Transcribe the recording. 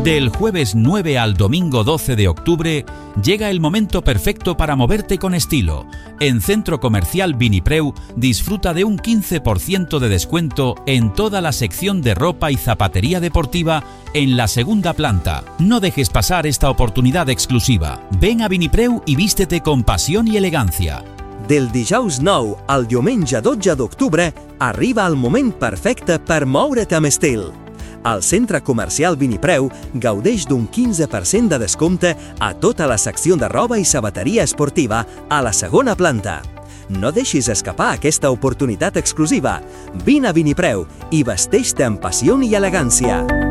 Del jueves 9 al domingo 12 de octubre llega el momento perfecto para moverte con estilo. En Centro Comercial Vinipreu disfruta de un 15% de descuento en toda la sección de ropa y zapatería deportiva en la segunda planta. No dejes pasar esta oportunidad exclusiva. Ven a Vinipreu y vístete con pasión y elegancia. Del dijous 9 al diumenge 12 d'octubre arriba el moment perfecte per moure't amb estil. El Centre Comercial Vinipreu gaudeix d'un 15% de descompte a tota la secció de roba i sabateria esportiva a la segona planta. No deixis escapar aquesta oportunitat exclusiva. Vine a Vinipreu i vesteix-te amb passió i elegància.